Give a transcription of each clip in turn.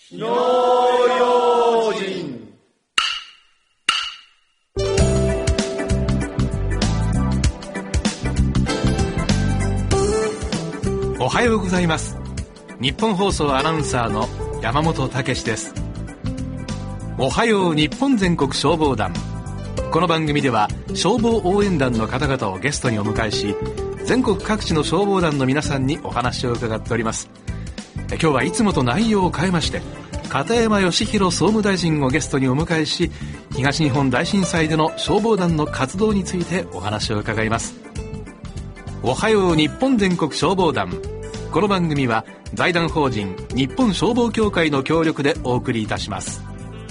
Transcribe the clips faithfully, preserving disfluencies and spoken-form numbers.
火の用心。 おはようございます。日本放送アナウンサーの山本武史です。おはよう日本全国消防団。この番組では消防応援団の方々をゲストにお迎えし、全国各地の消防団の皆さんにお話を伺っております。今日はいつもと内容を変えまして、片山義弘総務大臣をゲストにお迎えし、東日本大震災での消防団の活動についてお話を伺います。おはよう日本全国消防団。この番組は財団法人日本消防協会の協力でお送りいたします。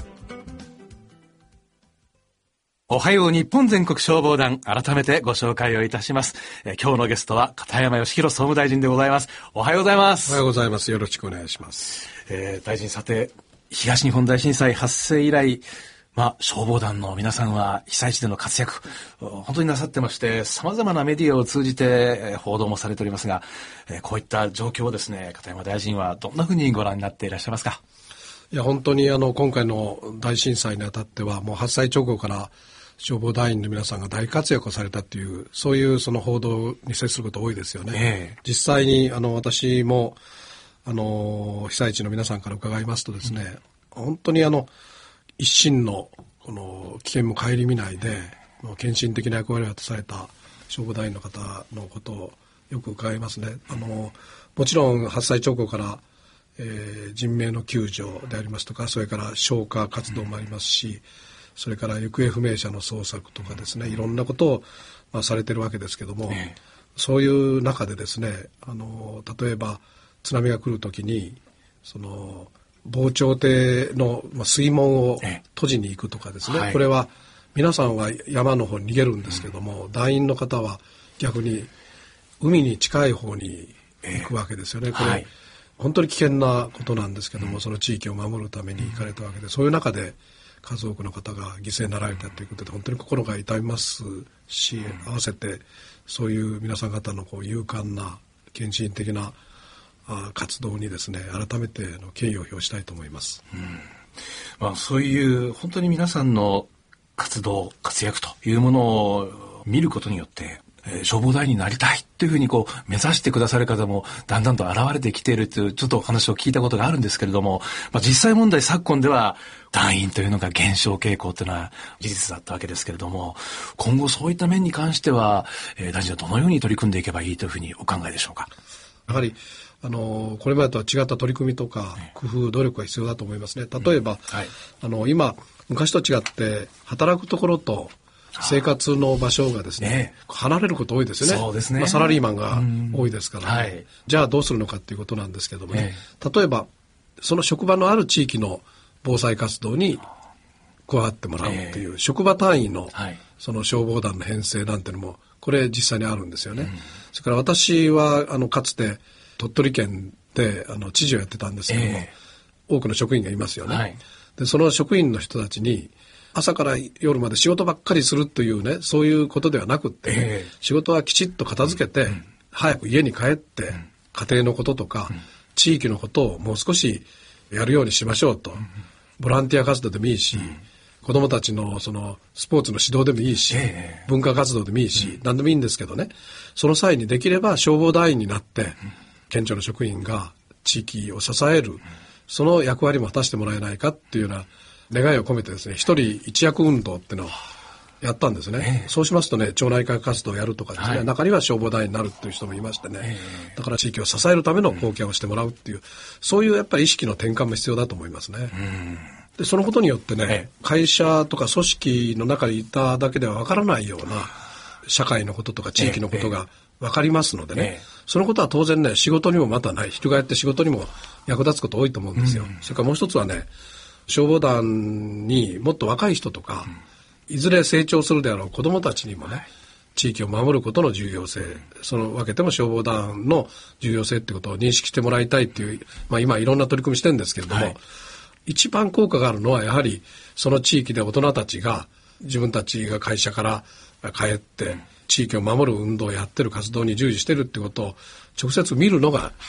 おはよう日本全国消防団、改めてご紹介をいたします。え今日のゲストは片山義弘総務大臣でございます。おはようございます。 おはようございます。よろしくお願いします。 えー、大臣、さて東日本大震災発生以来、まあ、消防団の皆さんは被災地での活躍本当になさってまして、様々なメディアを通じて、えー、報道もされておりますが、えー、こういった状況をですね、片山大臣はどんなふうにご覧になっていらっしゃいますか？ いや、本当にあの今回の大震災にあたっては、もう発災直後から消防団員の皆さんが大活躍をされたっていう、そういうその報道に接すること多いですよね。えー、実際にあの私もあの被災地の皆さんから伺いますとですね、うん、本当にあの一心のこの危険も顧みないで、献身的な役割を果たされた消防団員の方のことをよく伺いますね。あのもちろん発災直後から、えー、人命の救助でありますとか、それから消火活動もありますし、うん、それから行方不明者の捜索とかですね、いろんなことを、まあ、されてるわけですけども、ええ、そういう中でですね、あの例えば津波が来るときにその防潮堤の、まあ、水門を閉じに行くとかですね、ええ、これは皆さんは山の方に逃げるんですけども、うん、団員の方は逆に海に近い方に行くわけですよね。ええ、これ、はい、本当に危険なことなんですけども、うん、その地域を守るために行かれたわけで、そういう中で数多くの方が犠牲になられたということで、本当に心が痛みますし、合わせてそういう皆さん方のこう勇敢な献身的な活動にですね、改めての敬意を表したいと思います。 うん、まあ、そういう本当に皆さんの活動活躍というものを見ることによって、えー、消防団員になりたいというふうにこう目指してくださる方もだんだんと現れてきているというちょっとお話を聞いたことがあるんですけれども、まあ、実際問題昨今では団員というのが減少傾向というのは事実だったわけですけれども、今後そういった面に関しては、えー、大臣はどのように取り組んでいけばいいというふうにお考えでしょうか？ やはりあのこれまでとは違った取り組みとか工夫努力が必要だと思いますね。例えば、うん、はい、あの今昔と違って働くところと生活の場所がですね、ね、離れること多いですよね。そうですね。まあ、サラリーマンが多いですから、ね、はい、じゃあどうするのかっていうことなんですけどもね、ね、例えばその職場のある地域の防災活動に加わってもらうっていう、ね、職場単位のその消防団の編成なんていうのもこれ実際にあるんですよね。うん、それから私はあのかつて鳥取県であの知事をやってたんですけども、えー、多くの職員がいますよね。はい、でその職員の人たちに朝から夜まで仕事ばっかりするというね、そういうことではなくって、ね、えー、仕事はきちっと片付けて、うん、早く家に帰って、うん、家庭のこととか、うん、地域のことをもう少しやるようにしましょうと、うん、ボランティア活動でもいいし、うん、子どもたちのそのスポーツの指導でもいいし、えー、文化活動でもいいし、うん、何でもいいんですけどね、その際にできれば消防団員になって、うん、県庁の職員が地域を支える、うん、その役割も果たしてもらえないかっていうような願いを込めてですね、一人一役運動っていうのをやったんですね。えー、そうしますとね、町内会活動をやるとかですね、はい、中には消防団員になるっていう人もいましてね、えー、だから地域を支えるための貢献をしてもらうっていう、うん、そういうやっぱり意識の転換も必要だと思いますね。うん、でそのことによってね、えー、会社とか組織の中にいただけではわからないような社会のこととか地域のことがわかりますのでね、えーえー、そのことは当然ね、仕事にもまたない、翻って仕事にも役立つこと多いと思うんですよ。うん、それからもう一つはね、消防団にもっと若い人とか、うん、いずれ成長するであろう子どもたちにもね、はい、地域を守ることの重要性、その分けても消防団の重要性ってことを認識してもらいたいっていう、まあ、今いろんな取り組みしてるんですけれども、はい、一番効果があるのはやはりその地域で大人たちが自分たちが会社から帰って地域を守る運動をやってる活動に従事してるってことを直接見るのが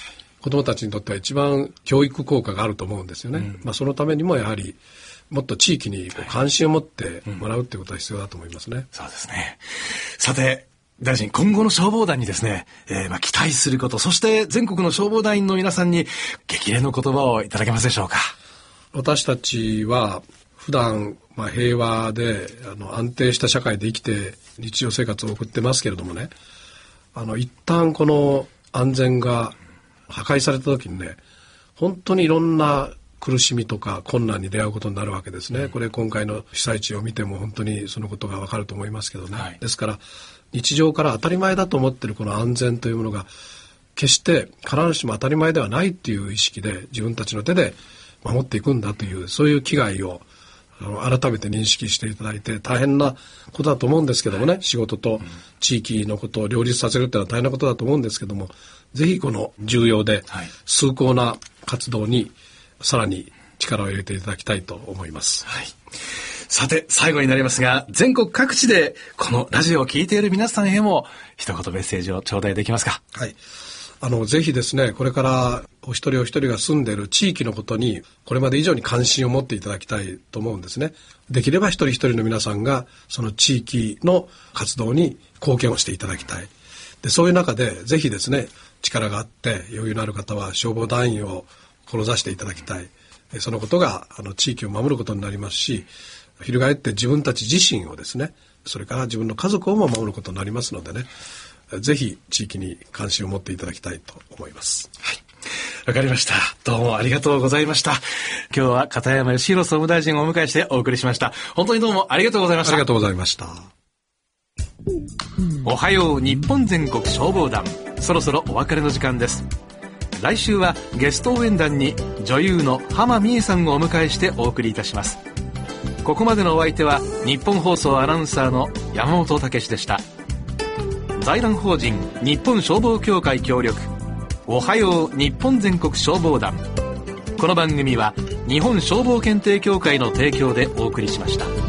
子どもたちにとっては一番教育効果があると思うんですよね、うん、まあ、そのためにもやはりもっと地域にこう関心を持ってもらうっていうことは必要だと思いますね、うん、 そうですね。さて大臣、今後の消防団にですね、えー、まあ期待すること、そして全国の消防団員の皆さんに激励の言葉をいただけますでしょうか。 私たちは普段、まあ、平和であの安定した社会で生きて日常生活を送ってますけれどもね、あの一旦この安全が破壊された時にね、本当にいろんな苦しみとか困難に出会うことになるわけですね、うん、これ今回の被災地を見ても本当にそのことがわかると思いますけどね、はい、ですから日常から当たり前だと思っているこの安全というものが決して必ずしも当たり前ではないっていう意識で自分たちの手で守っていくんだという、そういう気概を改めて認識していただいて、大変なことだと思うんですけどもね、はい、仕事と地域のことを両立させるっていうのは大変なことだと思うんですけども、ぜひこの重要で崇高な活動にさらに力を入れていただきたいと思います、 はい。さて最後になりますが、全国各地でこのラジオを聞いている皆さんへも一言メッセージを頂戴できますか。 はい、あのぜひですね、これからお一人お一人が住んでいる地域のことにこれまで以上に関心を持っていただきたいと思うんですね。できれば一人一人の皆さんがその地域の活動に貢献をしていただきたい。でそういう中でぜひですね、力があって余裕のある方は消防団員を志していただきたい。そのことがあの地域を守ることになりますし、翻って自分たち自身をですね、それから自分の家族をも守ることになりますのでね、ぜひ地域に関心を持っていただきたいと思います。 はい、わかりました。どうもありがとうございました。今日は片山義弘総務大臣をお迎えしてお送りしました。本当にどうもありがとうございました。 ありがとうございました。 おはよう日本全国消防団、そろそろお別れの時間です。来週はゲスト応援団に女優の浜美恵さんをお迎えしてお送りいたします。ここまでのお相手は日本放送アナウンサーの山本武でした。財団法人日本消防協会協力、おはよう日本全国消防団。この番組は日本消防検定協会の提供でお送りしました。